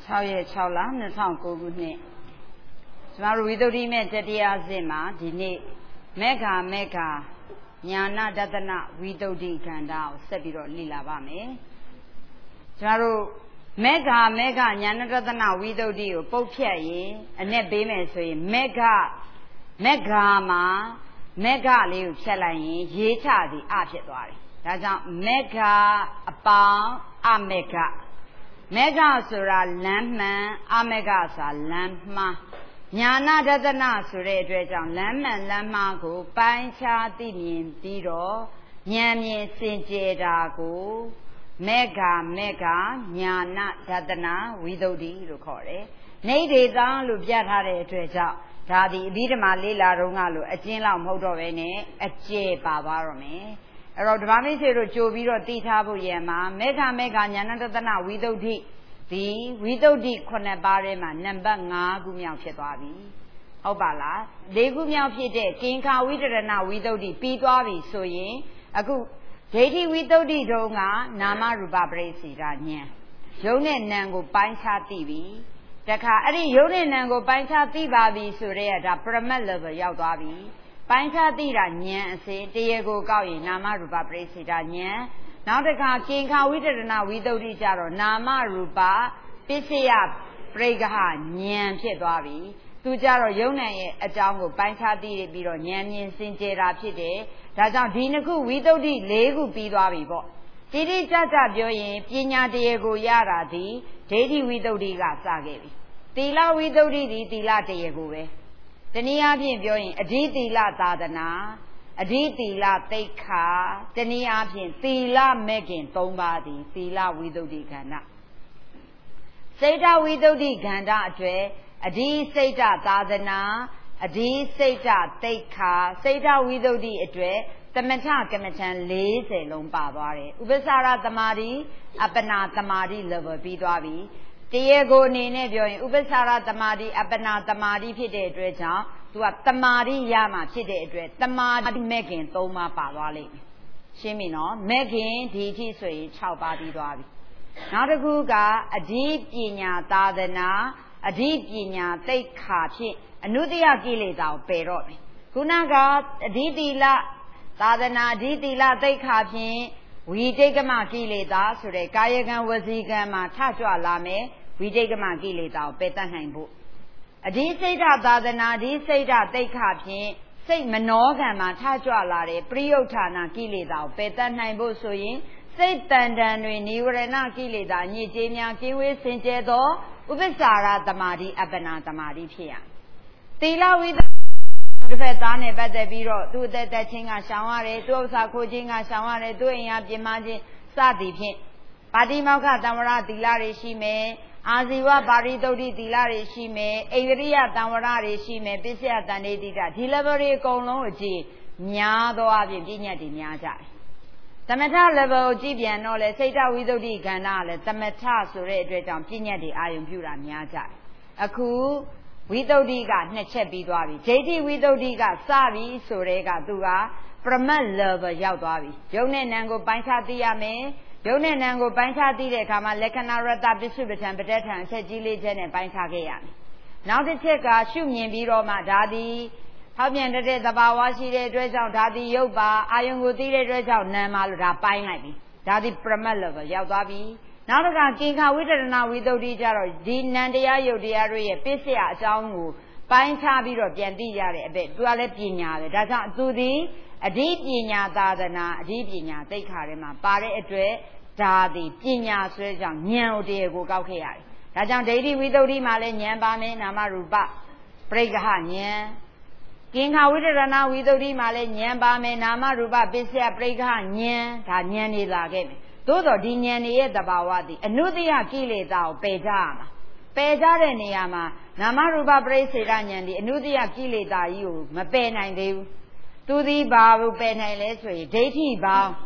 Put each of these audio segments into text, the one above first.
6ရက်6လ2009ခုနှစ်ကျမတို့ဝိသုဒ္ဓိမဲ့တတိယစစ်မှာဒီနေ့မေဃညာနာဒသနဝိသုဒ္ဓိခန္ဓာကိုဆက်ပြီးတော့လေ့လာပါမယ်ကျမတို့မေဃညာနာဒသနဝိသုဒ္ဓိကိုပုတ်ဖြတ်ရင်အနဲ့ပေးမယ်ဆိုရင်မေဃမှာမေဃလေးကိုဖြတ်လိုက်ရင်ရေးချသည်အဖြစ်သွားတယ်ဒါကြောင့်မေဃအပေါင်းအမေဃမေဃဆိုတာလမ်းမှန်အမေဃဆိုတာလမ်းမှားညာနာဒသနဆိုတဲ့အတွက်ကြောင့်လမ်းမှန်လမ်းမှားကိုပိုင်းခြားသိမြင်ပြီးတော့ဉာဏ်မြင်စင်ကြယ်တာကိုမေဃညာနာဒသနဝိသုဒ္ဓိလို့ခေါ်တယ်နေဒေသလို့ပြထားတဲ့အတွက်ကြောင့်ဒါဒီအဘိဓမ္မာလေးလာတော့ကလို့အကျဉ်းလောက်မဟုတ်တော့ပဲနဲ့အကျယ်ပါသွားတော့မယ်အဲ့တော့ဓမ္မမိတ်ဆွေတို့ကြိုပြီးတော့သိထားဖို့ရန်မှာမေဃညာနာဒသနဝိသုဒ္ဓိဒီဝိသုဒ္ဓိ9ပါးထဲမှာနံပါတ်5ခုမြောက်ဖြစ်သွားပြီဟုတ်ပါလား4ခုမြောက်ဖြစ်တဲ့ကင်္ခာဝိတရဏဝိသုဒ္ဓိပြီးသွားပြီဆိုရင်အခုဒိဋ္ဌိဝိသုဒ္ဓိတုန်းကနာမရူပပရိစ္ဆေဒဉာဏ်ယုံနဲ့နာမ်ကိုပိုင်းခြားသိပြီတခါအဲ့ဒီယုံနဲ့နာမ်ကိုပိုင်းခြားသိပါပြီဆိုတဲ့ဒါပရမတ် level ရောက်သွားပြီပိုင်းခြားသိတာဉာဏ်အစဉ်တရားကိုကောက်ရင်နာမရူပပရိစ္ဆေဒဉာဏ်နောက်တစ်ခါကင်္ခာဝိတရဏဝိသုဒ္ဓိကြတော့နာမရူပပစ္စယပရိက္ခဉာဏ်ဖြစ်သွားပြီသူကြတော့ယုံနာရဲ့အကြောင်းကိုပိုင်းခြားသိပြီးတော့ဉာဏ်မြင်စင်ကြယ်တာဖြစ်တယ်ဒါကြောင့်ဒီနှစ်ခုဝိသုဒ္ဓိ4ခုပြီးသွားပြီပေါ့တိတိကျကျပြောရင်ပညာတရားကိုရတာဒီဒိဋ္ဌိဝိသုဒ္ဓိကစခဲ့ပြီသီလဝိသုဒ္ဓိဒီသီလတရားကိုပဲတနည်းအားဖြင့်ပြောရင်အဓိသီလသာသနာအဓိသီလသိက္ခာတနည်းအားဖြင့်သီလမဲ့ခင်3ပါးသည်သီလဝိသုဒ္ဓိခန္ဓာစိတ်ဓာဝိသုဒ္ဓိခန္ဓာအတွက်အဓိစိတ်ဓာသာသနာအဓိစိတ်ဓာသိက္ခာစိတ်ဓာဝိသုဒ္ဓိအတွက်သမထကမ္မထံ40လုံးပါသွားတယ်ဥပ္ပစာရသမာဓိအပ္ပနာသမာဓိ level ပြီးသွားပြီတရားကိုအနေနဲ့ပြောရင်ဥပ္ပစာရသမာဓိအပ္ပနာသမာဓိဖြစ်တဲ့အတွက်ကြောင့်သူကသမာဓိရမှာဖြစ်တဲ့အတွက်သမာဓိမဲ့ခင်3ပါးပါသွားလိမ့်မယ်ရှင်းပြီနော်မဲ့ခင်ဒီအထိဆိုရင်6ပါးပြီးသွားပြီနောက်တစ်ခုကအဓိပညာသာသနာအဓိပညာသိက္ခာဖြင့်အနုတ္တယကိလေသာကိုပယ်တော့မယ်ခုနကအဓိသီလသာသနာအဓိသီလသိက္ခာဖြင့်ဝိတိတ်ကမကိလေသာဆိုတဲ့ကာယကံဝစီကံမှာထကြွလာမယ်ဝိတိတ်ကမကိလေသာကိုပယ်တတ်နိုင်ဖို့အဓိစိတ်ဓာသာသနာအဓိစိတ်ဓာသိက္ခာဖြင့်စိတ်မနောကံမှာထကြွလာတဲ့ပရိယုဋ္ဌာဏကိလေသာကိုပယ်တတ်နိုင်ဖို့ဆိုရင်စိတ်တန်တန်တွေနိဝရဏကိလေသာညစ်ကြေးများကင်းဝေးစင်ကြယ်သောဥပ္ပစာရသမာဓိအပ္ပနာသမာဓိဖြစ်ရသီလဝိသတစ်ဖက်သားနဲ့ပတ်သက်ပြီးတော့သူ့အသက်တက်ခြင်းကရှောင်ရတယ်သူ့ဥစ္စာခိုးခြင်းကရှောင်ရတယ်သူ့အိမ်ကပြင်မခြင်းစသည်ဖြင့်ပါတိမောက္ခတံဝရသီလတွေရှိမယ်အာဇီဝပါရိသုဒ္ဓိသီလတွေရှိမယ်အိန္ဒိယတံဝရတွေရှိမယ်ပစ္စယတန်ဋိတိတဒီ level တွေအကုန်လုံးအကြည့်များသောအပြင်ပြည့်ညတ်တွေများကြတယ်သမထ level ကိုကြည့်ပြန်တော့လေစိတ်တဝိသုဒ္ဓိခန္ဓာကလည်းသမထဆိုတဲ့အတွက်ကြောင့်ပြည့်ညတ်တွေအာယုံပြုတာများကြတယ်အခုဝိသုဒ္ဓိက2ချက်ပြီးသွားပြီဒိဋ္ဌိဝိသုဒ္ဓိကစပြီဆိုတဲ့ကသူကပရမတ် level ရောက်သွားပြီယုံနဲ့နံကိုပိုင်းခြားသိရမယ်ယုံနဲ့နံကိုပိုင်းခြားသိတဲ့အခါမှာလက္ခဏာရတပစ္စုပ္ပထံပဋ္ဌာန်အချက်ကြီး4ချက်နဲ့ပိုင်းခြားခဲ့ရမယ်နောက်တစ်ချက်ကရှုမြင်ပြီးတော့မှဒါသည်ဟောက်ပြန်တဲ့သဘာဝရှိတဲ့အတွက်ကြောင့်ဒါသည်ရုပ်ပါအာယုံကိုသိတဲ့အတွက်ကြောင့်နာမ်ပါလို့ဒါပိုင်းလိုက်ပြီဒါသည်ပရမတ် level ရောက်သွားပြီနောက်တစ်ခါကင်္ခာဝိတရဏဝိသုဒ္ဓိကြတော့ဒီနံတရားယုတ်တရားတွေရဲ့ပစ္စယအကြောင်းကိုပိုင်းခြားပြီးတော့ပြန်သိရတဲ့အပဲသူကလည်းပညာပဲဒါကြောင့်သူသည်အဓိပညာသာသနာအဓိပညာသိက္ခာတွေမှာပါတဲ့အတွက်ဒါသည်ပညာဆွဲကြောင့်ဉာဏ်ဥတရားကိုကောက်ခဲ့ရတယ်ဒါကြောင့်ဒိဋ္ဌိဝိသုဒ္ဓိမှာလည်းဉာဏ်ပါမယ်နာမရူပပရိက္ခဉာဏ်ကင်္ခာဝိတရဏဝိသုဒ္ဓိမှာလည်းဉာဏ်ပါမယ်နာမရူပပစ္စယပရိက္ခဉာဏ်ဒါဉာဏ်နေလာခဲ့မယ်သို့တော့ဒီဉာဏ်ရဲ့သဘာဝသည်အနုတ္တယကိလေသာကိုပယ်ကြရမှာပယ်ကြတဲ့နေရာမှာနာမရူပပရိစ္ဆေဒဉာဏ်ဒီအနုတ္တယကိလေသာကြီးကိုမပယ်နိုင်သေးဘူးသူသည်ဘာလို့ပယ်နိုင်လဲဆိုရင်ဒိဋ္ဌိပေါင်း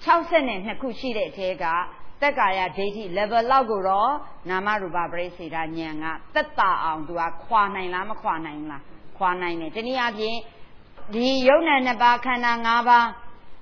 62ခုရှိတဲ့အထဲကတက္ကာယဒိဋ္ဌိ level လောက်ကိုတော့နာမရူပပရိစ္ဆေဒဉာဏ်ကသက်သာအောင်သူကခွာနိုင်လားမခွာနိုင်လားခွာနိုင်တယ်တနည်းအားဖြင့်ဒီယုံနာ2ပါးခန္ဓာ5ပါး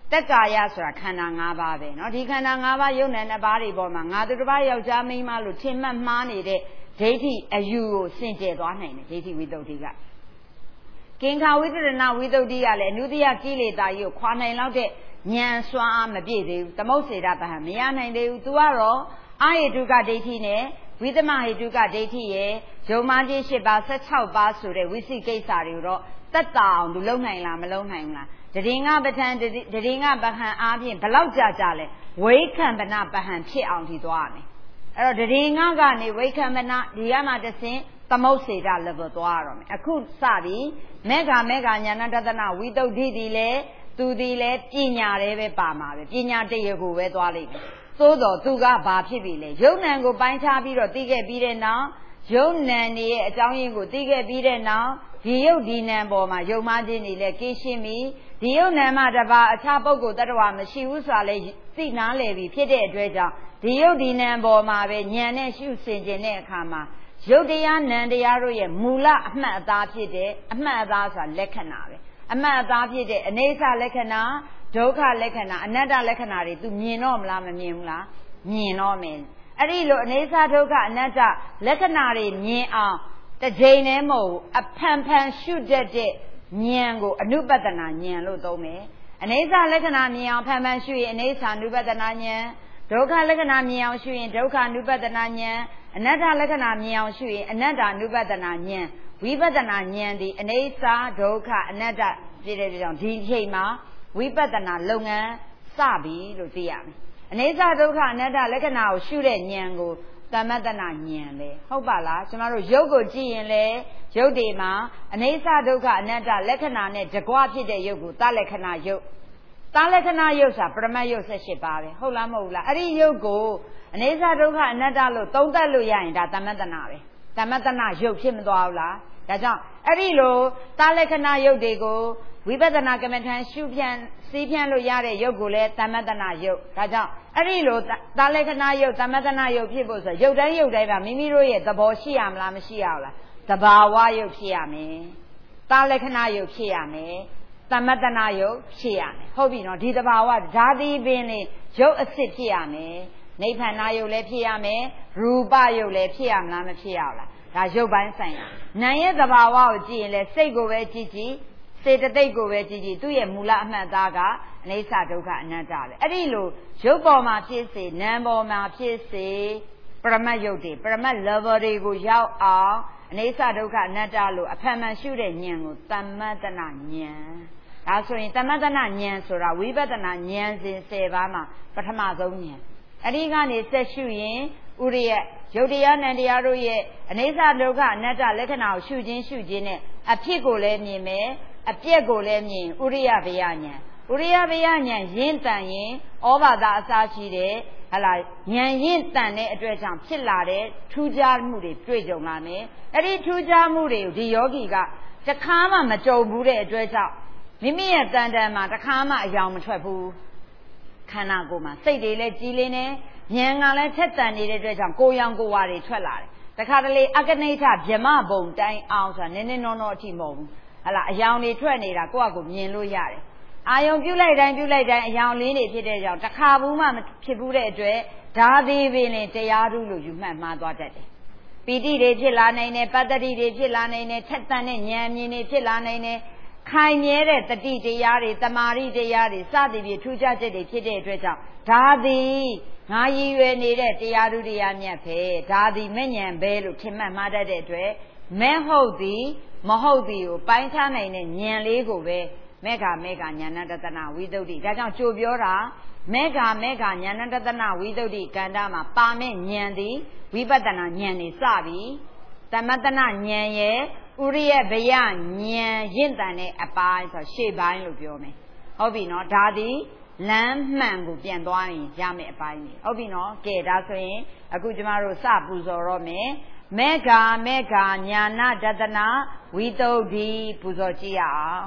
တက်ကာယဆိုတာခန္ဓာ၅ပါးပဲเนาะဒီခန္ဓာ၅ပါးယုံနဲ့နှစ်ပါးတွေပေါ်မှာငါသူတစ်ပါးယောက်ျားမိန်းမလို့ထင်မှတ်မှားနေတဲ့ဒိဋ္ဌိအယူကိုစင်ကြယ်သွားနိုင်တယ်ဒိဋ္ဌိဝိတ္တုကကင်္ခာဝိတရဏဝိတ္တုကလည်းအနုတ္တိယကိလေသာကြီးကိုခွာနိုင်လောက်တဲ့ဉာဏ်စွမ်းအားမပြည့်သေးဘူးသမုတ်စေတပဟံမရနိုင်သေးဘူး तू ကတော့အာဟိတုကဒိဋ္ဌိနဲ့ဝိသမဟိတုကဒိဋ္ဌိရဲ့ယုံမှကြီး၈ပါး16ပါးဆိုတဲ့ဝိသိကိစ္စတွေကိုတော့တက်တာအောင် तू လုံနိုင်လားမလုံနိုင်ဘူးလားတတိငါပဋ္ဌာန်းတတိငါပဟံအားဖြင့်ဘလောက်ကြာလဲဝိခံပနပဟံဖြစ်အောင်ဒီသွားရမယ်အဲ့တော့တတိငါကနေဝိခံပနဒီကမှတဆင့်သမုတ်စေတ level သွားရတော့မယ်အခုစပြီးမေဃညာဏတတနာဝိတုဒ္ဓိဒီလေသူဒီလေပညာတွေပဲပါမှာပဲပညာတရကိုပဲသွားလိမ့်မယ်သို့တော်သူကဘာဖြစ်ပြီလဲယုံနံကိုပိုင်းခြားပြီးတော့သိခဲ့ပြီးတဲ့နောက်ယုံနံရဲ့အကြောင်းရင်းကိုသိခဲ့ပြီးတဲ့နောက်ဒီယုတ်ဒီနံပေါ်မှာယုံမှချင်းနေလဲကင်းရှင်းပြီဒီယုတ်နံမှာတပါအခြားပုဂ္ဂိုလ်တ attva မရှိဘူးဆိုတာလဲသိနားလည်ပြီဖြစ်တဲ့အတွက်ကြောင့်ဒီယုတ်ဒီနံပေါ်မှာပဲဉာဏ်နဲ့ရှုဆင်ခြင်းတဲ့အခါမှာယုတ်တရားနံတရားတို့ရဲ့မူလအမှတ်အသားဖြစ်တဲ့အမှတ်အသားဆိုတာလက္ခဏာပဲအမှတ်အသားဖြစ်တဲ့အနေဆလက္ခဏာဒုက္ခလက္ခဏာအနတ္တလက္ခဏာတွေ तू မြင်တော့မလားမမြင်ဘူးလားမြင်တော့မယ်အဲ့ဒီလိုအနေဆဒုက္ခအနတ္တလက္ခဏာတွေမြင်အောင်တစ်ချိန်တည်းမဟုတ်အဖန်ဖန်ရှုတတ်တဲ့ဉာဏ်ကိုအနုပတနာဉာဏ်လို့သုံးမယ်အနေဆလက္ခဏာမြင်အောင်ဖန်ဖန်ရှုရင်အနေဆာနုပတနာဉာဏ်ဒုက္ခလက္ခဏာမြင်အောင်ရှုရင်ဒုက္ခနုပတနာဉာဏ်အနတ္တလက္ခဏာမြင်အောင်ရှုရင်အနတ္တနုပတနာဉာဏ်ဝိပဿနာဉာဏ်ဒီအနေဆာဒုက္ခအနတ္တဖြစ်တဲ့ကြောင့်ဒီအချိန်မှာဝိပဿနာလုပ်ငန်းစပြီလို့သိရမယ်အနေဆာဒုက္ခအနတ္တလက္ခဏာကိုရှုတဲ့ဉာဏ်ကိုသမတနာဉာဏ်ပဲဟုတ်ပါလားကျမတို့ရုပ်ကိုကြည့်ရင်လေရုပ်တွေမှာအနေဆာဒုက္ခအနတ္တလက္ခဏာနဲ့တကွဖြစ်တဲ့ရုပ်ကိုသလက္ခဏာရုပ်သလက္ခဏာရုပ်ဆိုတာပရမတ်ရုပ်18ပါးပဲဟုတ်လားမဟုတ်လားအဲ့ဒီရုပ်ကိုအနေဆာဒုက္ခအနတ္တလို့သုံးသပ်လို့ရရင်ဒါသမတနာပဲသမတနာရုပ်ဖြစ်မသွားဘူးလားဒါကြောင့်အဲ့ဒီလိုသလက္ခဏာရုပ်တွေကိုဝိပဿနာကမ္မထံရှုဖြန့်စီးဖြန့်လို့ရတဲ့ရုပ်ကိုလည်းသမတနာရုပ်ဒါကြောင့်အဲ့ဒီလိုသလက္ခဏာရုပ်သမတနာရုပ်ဖြစ်ဖို့ဆိုရုပ်တိုင်းပါမိမိတို့ရဲ့သဘောရှိရမလားမရှိရဘူးလားသဘာဝရုပ်ဖြစ်ရမယ်သလက္ခဏာရုပ်ဖြစ်ရမယ်သမတနာရုပ်ဖြစ်ရမယ်ဟုတ်ပြီနော်ဒီသဘာဝဓာတိပင်လေရုပ်အစစ်ဖြစ်ရမယ်နိဗ္ဗာန်ရုပ်လည်းဖြစ်ရမယ်ရူပရုပ်လည်းဖြစ်ရမလားမဖြစ်ရဘူးလားဒါရုပ်ပိုင်းဆိုင်ရာနာမ်ရဲ့သဘာဝကိုကြည့်ရင်လည်းစိတ်ကိုပဲကြည့်ကြည့်စေတသိက်ကိုပဲကြည့်ကြည့်သူ့ရဲ့မူလအမှတ်သားကအနေဆာဒုက္ခအနတ္တပဲအဲ့ဒီလိုရုပ်ပေါ်မှာဖြစ်စေနာမ်ပေါ်မှာဖြစ်စေပရမတ်ရုပ်တွေပရမတ် level တွေကိုရောက်အောင်အနေဆာဒုက္ခအနတ္တလို့အဖန်မှန်ရှုတဲ့ဉာဏ်ကိုသမတနာဉာဏ်ဒါဆိုရင်သမတနာဉာဏ်ဆိုတာဝိပဿနာဉာဏ်စဉ်10ပါးမှာပထမဆုံးဉာဏ်အဲ့ဒီကနေဆက်ရှုရင်ဥရိယယုတ်တရားနံတရားတို့ရဲ့အနေဆာဒုက္ခအနတ္တလက္ခဏာကိုရှုခြင်းနဲ့အဖြစ်ကိုလည်းမြင်မယ်အပြက်ကိုလည်းမြင်ဥရိယဘယဉာဏ်ဥရိယဘယဉာဏ်ရင့်တန်ရင်ဩဘာသာအစာရှိတဲ့ဟလာဉာဏ်ရင့်တန်တဲ့အတွက်ကြောင့်ဖြစ်လာတဲ့ထူးခြားမှုတွေတွေ့ကြုံလာမယ်အဲ့ဒီထူးခြားမှုတွေကိုဒီယောဂီကတခါမှမကြုံဘူးတဲ့အတွက်ကြောင့်မိမိရဲ့တန်တန်မှာတခါမှအယောင်မထွက်ဘူးခန္ဓာကိုယ်မှာစိတ်တွေလည်းကြည်လင်းနေဉာဏ်ကလည်းထက်တန်နေတဲ့အတွက်ကြောင့်ကိုယ်ရောင်ကိုယ်ဝါတွေထွက်လာတယ်တခါတလေအကနိဋ္ဌဗြမဘုံတိုင်းအောင်ဆိုတာနည်းနည်းနောအထိမဟုတ်ဘူးဟလာအယောင်တွေထွက်နေတာကိုယ့်အကိုမြင်လို့ရတယ်အာယုံပြုတ်လိုက်တိုင်းအယောင်လေးတွေဖြစ်တဲ့ကြောင့်တခါဘူးမှမဖြစ်ဘူးတဲ့အတွက်ဒါသေးပင်လည်းတရားဓုလို့ယူမှတ်မှားသွားတတ်တယ်ပီတိတွေဖြစ်လာနိုင်တယ်ပတ္တိတွေဖြစ်လာနိုင်တယ်ထက်တန်တဲ့ဉာဏ်မြင်တွေဖြစ်လာနိုင်တယ်ခိုင်မြဲတဲ့တတိတရားတွေတမာရိတရားတွေစသည်ဖြင့်ထူးခြားချက်တွေဖြစ်တဲ့အတွက်ကြောင့်ဒါသည်ငါရည်ရွယ်နေတဲ့တရားဓုတရားမြတ်ပဲဒါသည်မဲ့ဉာဏ်ပဲလို့ထင်မှတ်မှားတတ်တဲ့အတွက်မဲ့ဟုတ်သည်မဟုတ်သည်ကိုပိုင်းခြားနိုင်တဲ့ဉာဏ်လေးကိုပဲမေဃညာဏတတနာဝိသုဒ္ဓိဒါကြောင့်ကြိုပြောတာမေဃညာဏတတနာဝိသုဒ္ဓိကန္တာမှာပါမဲ့ဉာဏ်သည်ဝိပဿနာဉာဏ်နေစပြီသမတနာဉာဏ်ရဲ့ဥရိယဘယဉာဏ်ရင့်တန်တဲ့အပိုင်းဆိုရှေ့ပိုင်းလို့ပြောမယ်ဟုတ်ပြီနော်ဒါသည်လမ်းမှန်ကိုပြန်သွားရင်ရမယ့်အပိုင်းနေဟုတ်ပြီနော်ကဲဒါဆိုရင်အခုကျမတို့စပူဇော်တော့မယ်မေဃညာဏတတနာဝိသုဒ္ဓိပူဇော်ကြည့်ရအောင်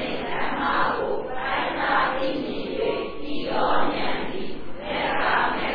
မ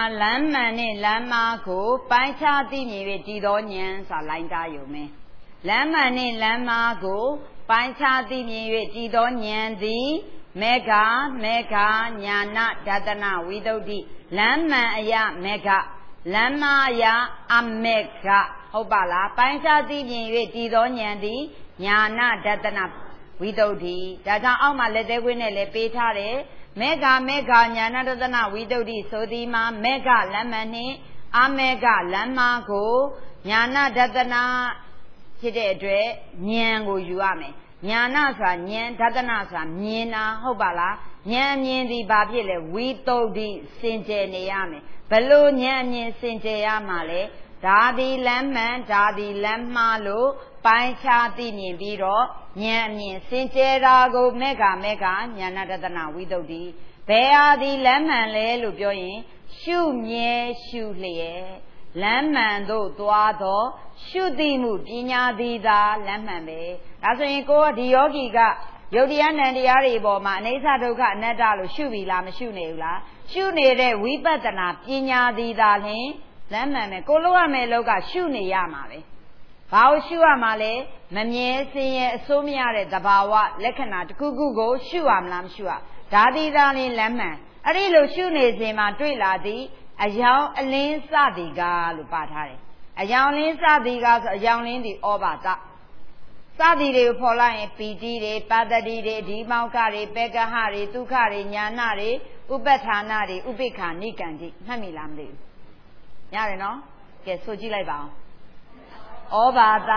လမ်းမှန်နဲ့လမ်းမားကိုပိုင်းခြားသိမြင်၍တည်သောဉာဏ်ဆိုတာလိုင်းသားယုံမင်းလမ်းမှန်နဲ့လမ်းမားကိုပိုင်းခြားသိမြင်၍တည်သောဉာဏ်သည်မေဃညာနာဒသနဝိသုဒ္ဓိလမ်းမှန်အယမေဃလမ်းမားအယအမေဃဟုတ်ပါလားပိုင်းခြားသိမြင်၍တည်သောဉာဏ်သည်ညာနာဒသနဝိသုဒ္ဓိဒါကြောင့်အောက်မှာလက်သေးခွင်းနဲ့လည်းပေးထားတယ်မေဃညာနာဒသနဝိသုဒ္ဓိဆိုသည်မှာမေဃလမ်းမှန်နှင့်အမေဃလမ်းမားကိုညာနာဒသနဖြစ်တဲ့အတွက်ဉာဏ်ကိုယူရမယ်ညာနာဆိုတာဉာဏ်ဒသနဆိုတာမြင်တာဟုတ်ပါလားဉာဏ်မြင်သည်ဘာဖြစ်လဲဝိသုဒ္ဓိစင်ကြယ်နေရမယ်ဘလို့ဉာဏ်မြင်စင်ကြယ်ရမှာလဲဒါသည်လမ်းမှန်ဒါသည်လမ်းမှားလို့ပိုင်းခြားသိမြင်ပြီးတော့ဉာဏ်အမြင်စင်ကြယ်တာကိုမေဃညာနာဒသနဝိသုဒ္ဓိဘယ်ဟာသည်လမ်းမှန်လဲလို့ပြောရင်ရှုမြဲရှုလျက်လမ်းမှန်သို့သွားသောရှုသိမှုပညာသည်သာလမ်းမှန်ပဲဒါဆိုရင်ကိုကဒီယောဂီကယုတ်တရားနံတရားတွေပေါ်မှာအနိစ္စဒုက္ခအနတ္တလို့ရှုပြီလားမရှုနေဘူးလားရှုနေတဲ့ဝိပဿနာပညာသည်သာလျှင်လမ်းမှန်ပဲကိုလို့ရမယ်လောက်ကရှုနေရမှာပဲဘာလို့ရှုရမှာလဲမမြဲစင်ရဲ့အစိုးမရတဲ့သဘာဝလက္ခဏာတစ်ခုခုကိုရှုရမလားမရှုရဒါသည်သာလျှင်လမ်းမှန်အဲ့ဒီလိုရှုနေစဉ်မှာတွေ့လာသည်အယောင်အလင်းစသည်ကားလို့ပါထားတယ်အယောင်လင်းစသည်ကားဆိုအယောင်လင်းသည်ဩဘာသစသည်တွေကိုဖော်လိုက်ရင်ပီတိတွေပါတတိတွေဒီမောက္ခတွေပေကဟတွေဒုက္ခတွေညာနာတွေဥပ္ပဌာနာတွေဥပိ္ပခာနိကံတိမှတ်မိလားမသိဘူးရတယ်နော်ကဲဆိုကြည့်လိုက်ပါအောင်ဩဘာသ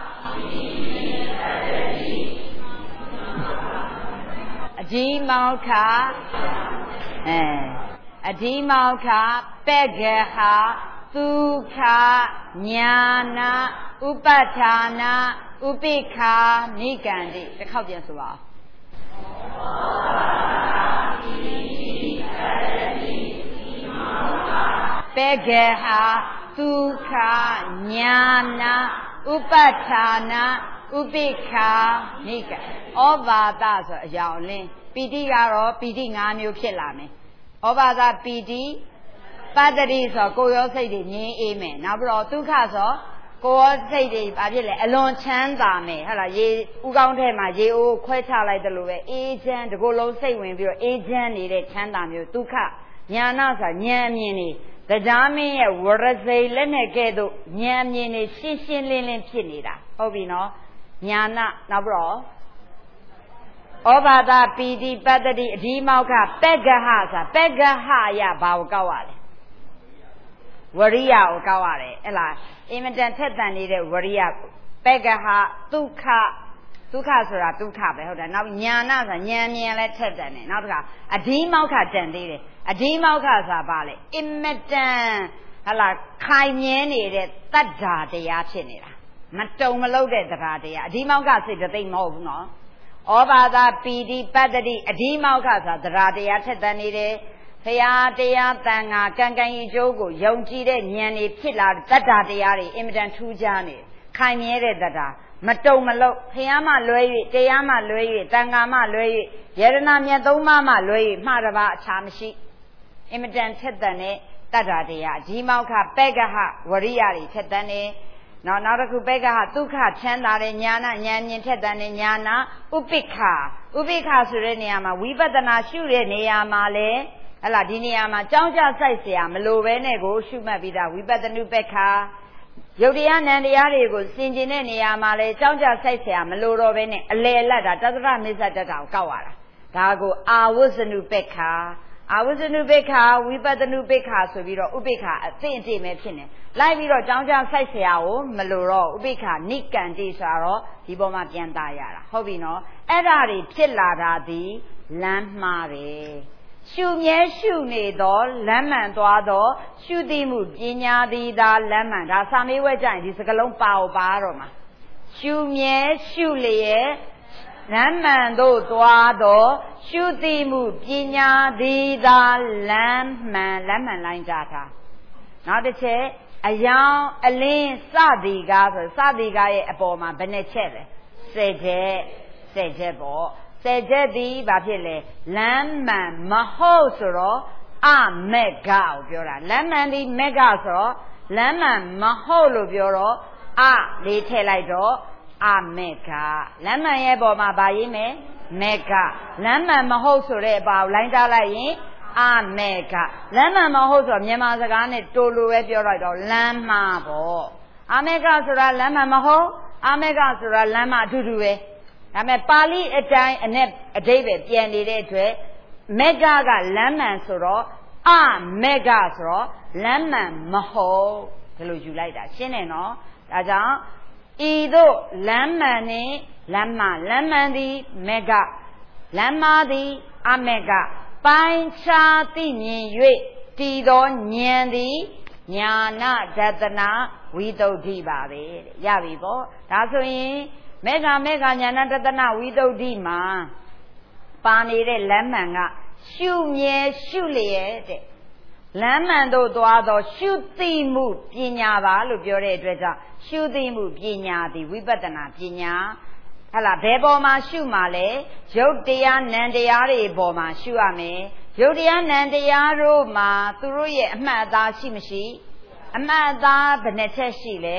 အဒီမောက္ခအဒီမောက္ခပေကဟဒုက္ခညာနာဥပ္ပဌာနာဥပိ္ပခာနိကံတိတစ်ခေါက်ပြန်ဆိုပါပေကဟဒုက္ခညာနာဥပ္ပဌာနာဥပိ္ပခာနိကံဩဘာသဆိုအယောင်လင်းပီတိကတော့ပီတိ5မျိုးဖြစ်လာမယ်ဩဘာသပီတိပတ္တိဆိုကိုယ်ရောစိတ်တွေငြင်းအေးမယ်နောက်ပြီးတော့ဒုက္ခဆိုကိုယ်စိတ်တွေဘာဖြစ်လဲအလွန်ချမ်းသာမယ်ဟုတ်လားရေဥကောင်းထဲမှာရေအိုးခွဲချလိုက်တယ်လို့ပဲအေးချမ်းတကိုယ်လုံးစိတ်ဝင်ပြီးတော့အေးချမ်းနေတဲ့ချမ်းသာမျိုးဒုက္ခညာနာဆိုဉာဏ်အမြင်တွေတရားမင်းရဲ့ဝရစိတ်လက်နဲ့ကဲ့သို့ဉာဏ်အမြင်တွေရှင်းရှင်းလင်းလင်းဖြစ်နေတာဟုတ်ပြီနော်ညာနာနောက်ပြီးတော့ဩဘာသပီတိပတ္တိအဒီမောက္ခပက္ခဟဆိုပက္ခဟရဘာကိုကောက်ရလဲဝရိယကိုကောက်ရတယ်အဲ့လားအင်မတန်ထက်သန်နေတဲ့ဝရိယပက္ခဟဒုက္ခဆိုတာဒုက္ခပဲဟုတ်တယ်နောက်ညာနာဆိုဉာဏ်မြင်လဲထက်သန်တယ်နောက်တစ်ခါအဒီမောက္ခတန်သေးတယ်အဒီမောက္ခဆိုတာဘာလဲအင်မတန်ဟလာခိုင်မြဲနေတဲ့တတ္တာတရားဖြစ်နေတာမတုံမလုံးတဲ့တရားတရားအဒီမောက္ခစိတ်တသိမ့်မဟုတ်ဘူးနော်ဩဘာသပီတိပတ္တိအဒီမောက္ခဆိုတာတရားထက်သန်နေတယ်ဖရာတရားတန်ခါကံကံဤကျိုးကိုယုံကြည်တဲ့ဉာဏ်တွေဖြစ်လာတတ္တာတရားတွေအင်မတန်ထူးခြားနေခိုင်မြဲတဲ့တတ္တာမတုံမလုံးဖရာမှလွဲ၍တရားမှလွဲ၍တန်ခါမှလွဲ၍ယရဏမြတ်သုံးပါးမှလွဲ၍မှားတပါအခြားမရှိအင်မတန်ထက်သန်တဲ့တတ္တာတရားဒီမောက္ခပေကဟဝရိယတွေထက်သန်နေနောက်တစ်ခုပေကဟဒုက္ခချမ်းသာတဲ့ညာနာဉာဏ်မြင်ထက်သန်တဲ့ညာနာဥပိ္ပခာဆိုတဲ့နေရာမှာဝိပဿနာရှုတဲ့နေရာမှာလေဟလာဒီနေရာမှာကြောင်းကြစိုက်เสียမလိုပဲနဲ့ကိုရှုမှတ်ပြီးသားဝိပဿနုပက္ခာယုတ်တရားနံတရားတွေကိုစင်ကျင်တဲ့နေရာမှာလေကြောင်းကြစိုက်เสียမလိုတော့ပဲနဲ့အလယ်လတ်တာတသရမစ္ဆတ္တကိုကောက်ရတာဒါကိုအာဝဇ္ဇနုပက္ခာအာဝဇ္ဇနုပက္ခာဝိပဿနုပက္ခာဆိုပြီးတော့ဥပိ္ပခာအသိအတိပဲဖြစ်နေလိုက်ပြီးတော့ကြောင်းကြစိုက်เสียကိုမလိုတော့ဥပိ္ပခာနိကံတိဆိုတော့ဒီပေါ်မှာပြန်သားရတာဟုတ်ပြီနော်အဲ့ဒါတွေဖြစ်လာတာဒီလမ်းမှားတယ်ရှုမြဲရှုနေသောလမ်းမှန်သွားသောရှုသိမှုပညာသည်သာလမ်းမှန်ဒါစာမေးဝဲကြရင်ဒီစကားလုံးပါတော့မှာရှုမြဲရှုလျက်လမ်းမှန်သို့သွားသောရှုသိမှုပညာသည်သာလမ်းမှန်လိုင်းကြတာနောက်တစ်ချက်အယောင်အလင်းစသည်ကားဆိုစသည်ကားရဲ့အပေါ်မှာဘယ်နှချက်လဲ10ချက်ပေါ့10ချက်သည်ဘာဖြစ်လဲလမ်းမှန်မဟုတ်ဆိုတော့ Amega ကိုပြောတာလမ်းမှန်ဒီ mega ဆိုတော့လမ်းမှန်မဟုတ်လို့ပြောတော့လေးထည့်လိုက်တော့ Amega လမ်းမှန်ရဲ့ပေါ်မှာဗာရေးမယ် mega လမ်းမှန်မဟုတ်ဆိုတဲ့အပါကိုလိုင်းထားလိုက်ရင် Amega လမ်းမှန်မဟုတ်ဆိုတော့မြန်မာစကားနဲ့တိုလိုပဲပြောလိုက်တော့လမ်းမှားပေါ့ Amega ဆိုတာလမ်းမှန်မဟုတ် Amega ဆိုတာလမ်းမှအတူတူပဲဒါပေမဲ့ပါဠိအတိုင်းအဓိပ္ပာယ်ပြန်နေတဲ့အတွက် mega ကလမ်းမှန်ဆိုတော့ Amega ဆိုတော့လမ်းမှန်မဟုတ်ဒီလိုယူလိုက်တာရှင်းတယ်နော်ဒါကြောင့်ဤတို့လမ်းမှန်နဲ့လမ်းမှန်သည် mega လမ်းမှားသည် Amega ပိုင်းခြားသိမြင်၍တည်သောဉာဏ်သည်ညာနာဒသနာဝိသုဒ္ဓိပါပဲတဲ့ရပြီပေါ့ဒါဆိုရင်မေဃညာနာဒသနာဝိသုဒ္ဓိမှာပါနေတဲ့လမ်းမှန်ကရှုမြဲရှုလျက်တဲ့လမ်းမှန်တို့သွားသောရှုသိမှုပညာပါလို့ပြောတဲ့အတွက်ကြောင့်ရှုသိမှုပညာသည်ဝိပဿနာပညာဟလာဘယ်ပေါ်မှာရှုမှာလဲရုပ်တရားနံတရားတွေပေါ်မှာရှုရမယ်ရုပ်တရားနံတရားတို့မှာသူတို့ရဲ့အမှတ်အသားရှိမရှိအမှတ်အသားဘယ်နှချက်ရှိလဲ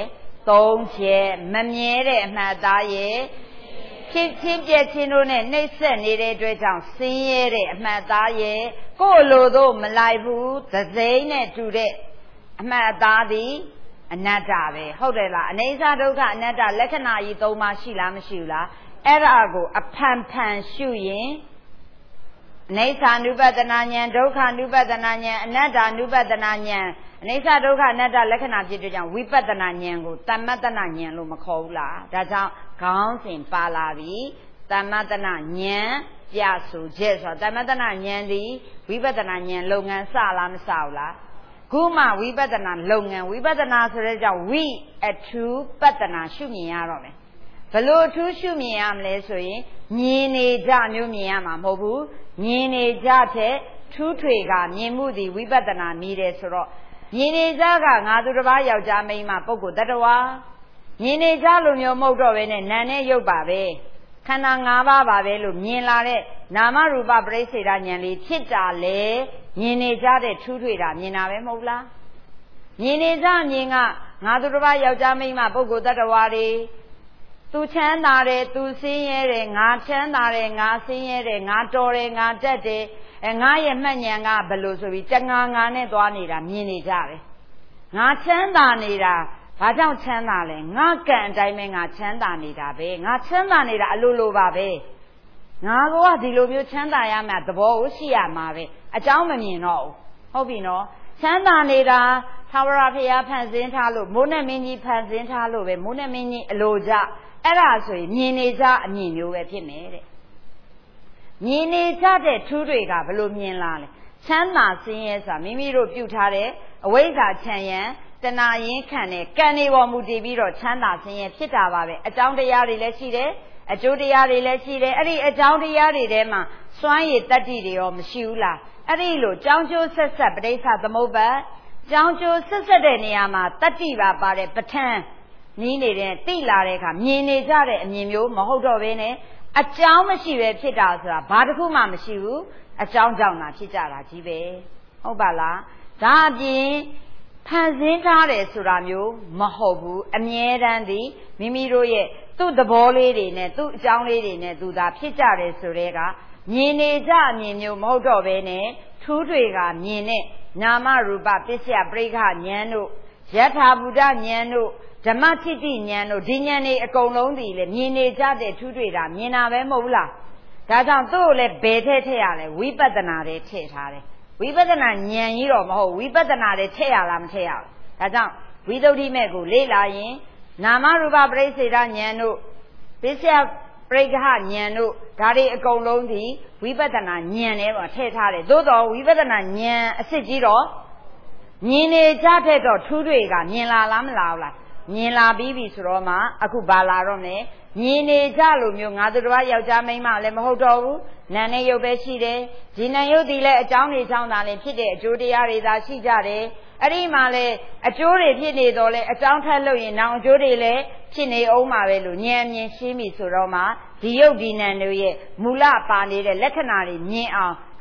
3ချက်မမြဲတဲ့အမှတ်အသားရဲ့ဖြစ်ချင်းပြည့်ချင်းတို့နဲ့နှိမ့်ဆက်နေတဲ့အတွက်ကြောင့်ဆင်းရဲတဲ့အမှတ်အသားရဲ့ကိုယ်လိုတော့မလိုက်ဘူးသစိမ့်နဲ့တူတဲ့အမှတ်အသားသည်အနတ္တပဲဟုတ်တယ်လားအနိစ္စဒုက္ခအနတ္တလက္ခဏာကြီး၃ပါးရှိလားမရှိဘူးလားအဲ့ဒါကိုအဖန်ဖန်ရှုရင်အနိစ္စ ानु ပတနာဉာဏ်ဒုက္ခ ानु ပတနာဉာဏ်အနတ္တ ानु ပတနာဉာဏ်အနိစ္စဒုက္ခအနတ္တလက္ခဏာဖြစ်တဲ့ကြောင့်ဝိပဿနာဉာဏ်ကိုတမ္မတနာဉာဏ်လို့မခေါ်ဘူးလားဒါကြောင့်ခေါင်းစဉ်ပါလာပြီတမ္မတနာဉာဏ်ပြဆိုချက်ဆိုတော့တမ္မတနာဉာဏ်သည်ဝိပဿနာဉာဏ်လုပ်ငန်းစလားမစဘူးလားခုမှဝိပဿနာလုပ်ငန်းဝိပဿနာဆိုတဲ့ကြောင့်ဝိအထူးပဿနာရှုမြင်ရတော့မယ်ဘလို့အထူးရှုမြင်ရမလဲဆိုရင်မြင်နေကြမျိုးမြင်ရမှာမဟုတ်ဘူးမြင်နေကြတဲ့ထူးထွေကမြင်မှုသည်ဝိပဿနာမြည်တယ်ဆိုတော့မြင်နေကြကငါသူတစ်ပါးယောက်ျားမိန်းမပုဂ္ဂိုလ်တ attva မြင်နေကြလိုမျိုးမဟုတ်တော့ဘဲနဲ့နာနဲ့ရုပ်ပါပဲခန္ဓာ၅ပါးပါပဲလို့မြင်လာတဲ့နာမရူပပရိစ္ဆေဒဉာဏ်လေးဖြစ်တာလေမြင်နေကြတဲ့ထူးထွေတာမြင်တာပဲမဟုတ်လားမြင်နေကြမြင်ကငါသူတစ်ပါးယောက်ျားမိန်းမပုဂ္ဂိုလ်တ attva တွေသူချမ်းသာတယ်သူဆင်းရဲတယ်ငါချမ်းသာတယ်ငါဆင်းရဲတယ်ငါတော်တယ်ငါတက်တယ်ငါရဲ့မှတ်ဉာဏ်ကဘယ်လိုဆိုပြီးတငါနဲ့သွားနေတာမြင်နေကြတယ်ငါချမ်းသာနေတာဘာကြောင့်ချမ်းသာလဲငါကံအတိုင်းပဲငါချမ်းသာနေတာပဲငါချမ်းသာနေတာအလိုလိုပါပဲငါကဒီလိုမျိုးချမ်းသာရမှသဘောကိုရှိရမှာပဲအကြောင်းမမြင်တော့ဘူးဟုတ်ပြီနော်ချမ်းသာနေတာသာဝရဖရာဖန်ဆင်းထားလို့မိုးနဲ့မင်းကြီးဖန်ဆင်းထားလို့ပဲမိုးနဲ့မင်းကြီးအလိုကြအဲ့ဒါဆိုရင်မြင်နေကြအမြင်မျိုးပဲဖြစ်မယ်တဲ့မြင်နေကြတဲ့ထူးတွေကဘယ်လိုမြင်လာလဲချမ်းသာဆင်းရဲဆိုတာမိမိတို့ပြုထားတဲ့အဝိဇ္ဇာခြံရံတဏှာရင်းခံတဲ့ကံတွေပေါ်မူတည်ပြီးတော့ချမ်းသာဆင်းရဲဖြစ်တာပါပဲအကြောင်းတရားတွေလည်းရှိတယ်အကျိုးတရားတွေလည်းရှိတယ်အဲ့ဒီအကြောင်းတရားတွေထဲမှာစွမ်းရည်တတ္တိတွေရောမရှိဘူးလားအဲ့ဒီလိုကြောင်းကျိုးဆက်ဆက်ပဋိစ္စသမုပ္ပါကြောင်းကျိုးဆက်ဆက်တဲ့နေရာမှာတတ္တိပါပါတဲ့ပဋ္ဌာန်းနီးနေတဲ့တိလာတဲ့အခါမြင်နေကြတဲ့အမြင်မျိုးမဟုတ်တော့ဘဲနဲ့အကြောင်းမရှိပဲဖြစ်တာဆိုတာဘာတစ်ခုမှမရှိဘူးအကြောင်းကြောင့်သာဖြစ်ကြတာကြီးပဲဟုတ်ပါလားဒါအပြင်ဖန်ဆင်းထားတယ်ဆိုတာမျိုးမဟုတ်ဘူးအမြဲတမ်းဒီမိမိတို့ရဲ့သူ့သဘောလေးတွေနဲ့သူ့အကြောင်းလေးတွေနဲ့သူသာဖြစ်ကြတယ်ဆိုတဲ့ကမြင်နေကြအမြင်မျိုးမဟုတ်တော့ဘဲနဲ့ထူးထွေကမြင်တဲ့နာမရူပပစ္စယပရိက္ခဉာဏ်တို့ယထာဘုဒ္ဓဉာဏ်တို့ဓမ္မထိတိဉာဏ်တို့ဒီဉာဏ်တွေအကုန်လုံးဒီလေမြင်နေကြတဲ့ထူးထွေတာမြင်တာပဲမဟုတ်လားဒါကြောင့်သူ့ကိုလည်းဘယ်ထည့်ရလဲဝိပဿနာတွေထည့်ထားတယ်ဝိပဿနာဉာဏ်ကြီးတော့မဟုတ်ဝိပဿနာတွေထည့်ရလားမထည့်ရဘူးဒါကြောင့်ဝိသုဒ္ဓိမဲ့ကိုလေ့လာရင်နာမရူပပရိစ္ဆေဒဉာဏ်တို့ပစ္စယပရိက္ခဉာဏ်တို့ဒါတွေအကုန်လုံးဒီဝိပဿနာဉာဏ်ထဲမှာထည့်ထားတယ်သို့တော်ဝိပဿနာဉာဏ်အစစ်ကြီးတော့မြင်နေကြတဲ့တော့ထူးထွေကမြင်လာလားမလာဘူးလားမြင်လာပြီးပြီဆိုတော့မှအခုဘာလာတော့မလဲမြင်နေကြလို့မျိုးငါတို့တစ်ပါးယောက်ျားမိန်းမလည်းမဟုတ်တော့ဘူးနာနဲ့ရုပ်ပဲရှိတယ်ဒီနာရုပ်ဒီလည်းအကြောင်းတွေကြောင့်သာလည်းဖြစ်တဲ့အကျိုးတရားတွေသာရှိကြတယ်အဲ့ဒီမှာလည်းအကျိုးတွေဖြစ်နေတော့လဲအကြောင်းထက်လို့ရင်နောင်အကျိုးတွေလည်းဖြစ်နေအောင်မှာပဲလို့ဉာဏ်မြင်ရှင်းပြီဆိုတော့မှဒီရုပ်ဒီနာတို့ရဲ့မူလပါနေတဲ့လက္ခဏာတွေမြင်အောင်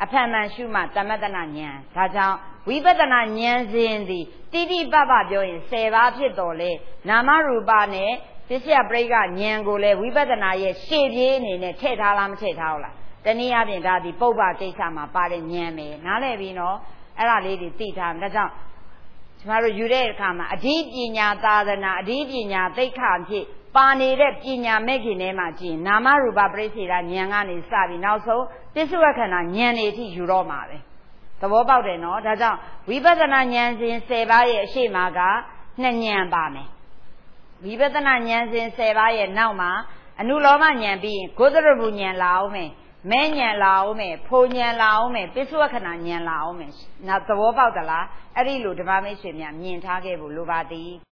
အဖန်မှန်ရှုမှသမတနာဉာဏ်ဒါကြောင့်ဝိပဿနာဉာဏ်စဉ်သည်တိတိပပပြောရင်10ပါးဖြစ်တော်လေနာမရူပနဲ့ပစ္စယပရိက္ခဉာဏ်ကိုလည်းဝိပဿနာရဲ့ရှေ့ပြေးအနေနဲ့ထည့်ထားလားမထည့်ထားဘူးလားတနည်းအားဖြင့်ဒါဒီပုပ္ပကိစ္စမှာပါတဲ့ဉာဏ်ပဲနားလည်ပြီးနော်အဲ့ဒါလေးတွေသိထားဒါကြောင့်ကျမတို့ယူတဲ့အခါမှာအဓိပညာသာသနာအဓိပညာသိက္ခာဖြစ်ပါနေတဲ့ပညာမဲ့ခင်ထဲမှာကြည့်နာမရူပပရိစ္ဆေဒဉာဏ်ကနေစပြီးနောက်ဆုံးပစ္စုဝခန္ဓာဉာဏ်တွေအထိယူတော့မှာပဲသဘောပေါက်တယ်နော်ဒါကြောင့်ဝိပဿနာဉာဏ်စဉ်10ပါးရဲ့အရှိမက2ဉာဏ်ပါမယ်ဝိပဿနာဉာဏ်စဉ်10ပါးရဲ့နောက်မှာအနုလောမဉာဏ်ပြီးရင်ဂုသရဘူဉာဏ်လာအောင်မယ်မဲဉာဏ်လာအောင်မယ်ဖိုဉာဏ်လာအောင်မယ်ပစ္စုဝခန္ဓာဉာဏ်လာအောင်မယ်နောက်သဘောပေါက်သလားအဲ့ဒီလိုဓမ္မမိတ်ဆွေများမြင်ထားခဲ့ဖို့လိုပါသည်